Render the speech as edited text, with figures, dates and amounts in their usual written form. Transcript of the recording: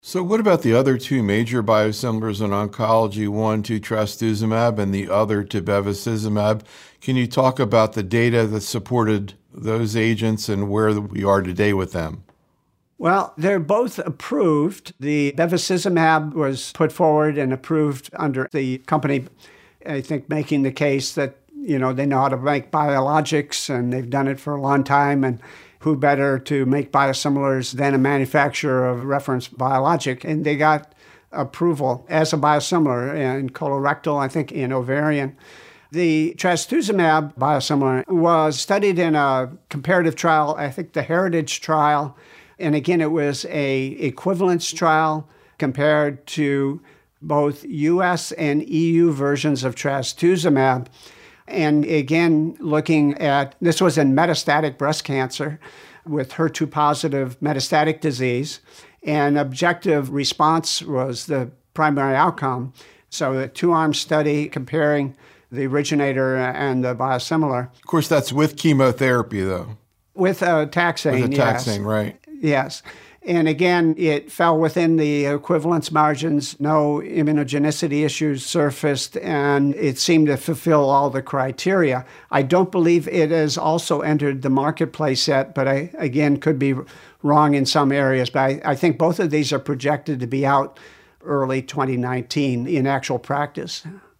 So what about the other two major biosimilars in oncology, one to trastuzumab and the other to bevacizumab? Can you talk about the data that supported those agents and where we are today with them? Well, they're both approved. The bevacizumab was put forward and approved under the company, I think, making the case that, they know how to make biologics and they've done it for a long time. And who better to make biosimilars than a manufacturer of reference biologic? And they got approval as a biosimilar in colorectal, I think in ovarian. The trastuzumab biosimilar was studied in a comparative trial, I think the Heritage trial. And again, it was a equivalence trial compared to both US and EU versions of trastuzumab. And again, looking at, this was in metastatic breast cancer with HER2-positive metastatic disease, and objective response was the primary outcome. So a two-arm study comparing the originator and the biosimilar. Of course, that's with chemotherapy, though. With taxane, With a taxane, right. Yes. And again, it fell within the equivalence margins. No immunogenicity issues surfaced, and it seemed to fulfill all the criteria. I don't believe it has also entered the marketplace yet, but I, again, could be wrong in some areas. But I think both of these are projected to be out early 2019 in actual practice.